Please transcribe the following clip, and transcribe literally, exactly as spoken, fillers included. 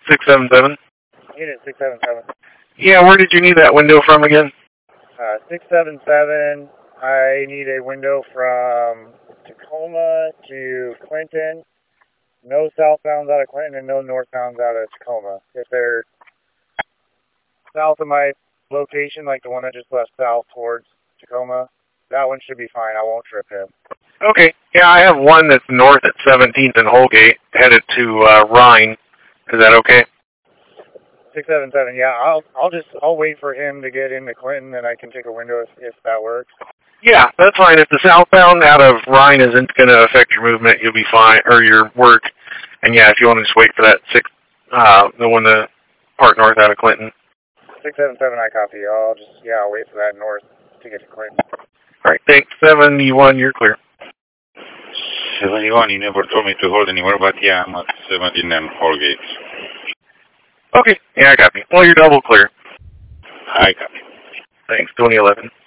six seven seven. Unit six seven seven. Yeah, where did you need that window from again? Uh, six seven seven, I need a window from Tacoma to Clinton. No southbounds out of Clinton and no northbounds out of Tacoma. If they're south of my location, like the one I just left south towards Tacoma, that one should be fine. I won't trip him. Okay. Yeah, I have one that's north at seventeenth and Holgate, headed to uh, Rhine. Is that okay? six seven seven, yeah. I'll I'll just I'll wait for him to get into Clinton, and I can take a window if, if that works. Yeah, that's fine. If the southbound out of Rhine isn't going to affect your movement, you'll be fine, or your work. And yeah, if you want to just wait for that six, uh, the one to part north out of Clinton. six seven seven, I copy. I'll just yeah, I'll wait for that north to get to Clinton. All right, thanks. seventy-one, you're clear. seventy-one, you never told me to hold anywhere, but yeah, I'm at seventeen and Holgate. Okay, yeah, I got you. Well, you're double clear. I copy. Thanks, twenty eleven.